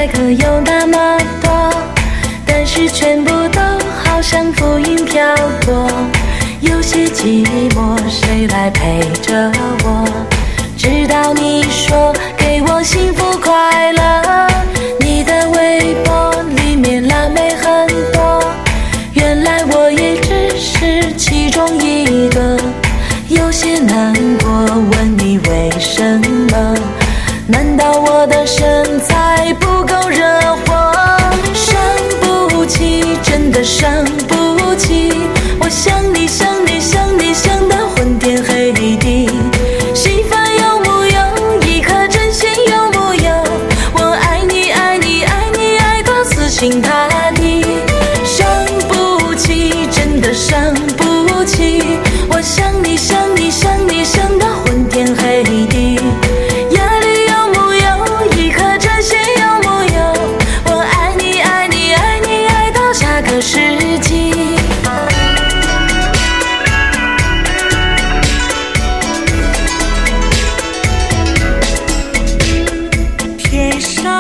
可有那么多，但是全部都好像浮云飘过。有些寂寞，谁来陪着我？直到你说给我幸福快乐，你的微博里面蓝莓很多，原来我也只是其中一个。有些难过，问你为什么？难道我的身材不够热火？伤不起，真的伤不起，我想你想你想你想得昏天黑地。稀饭有木有？一颗真心有木有？我爱你爱你爱你爱到死心塌地。伤不起，真的伤不起，我想你想你想你想得昏天黑地。压力有木有？一颗真心有木有？我爱你爱你爱你爱到下个世纪。 天上